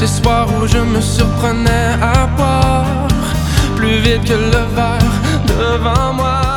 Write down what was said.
Ces soirs où je me surprenais à boire plus vite que le verre devant moi.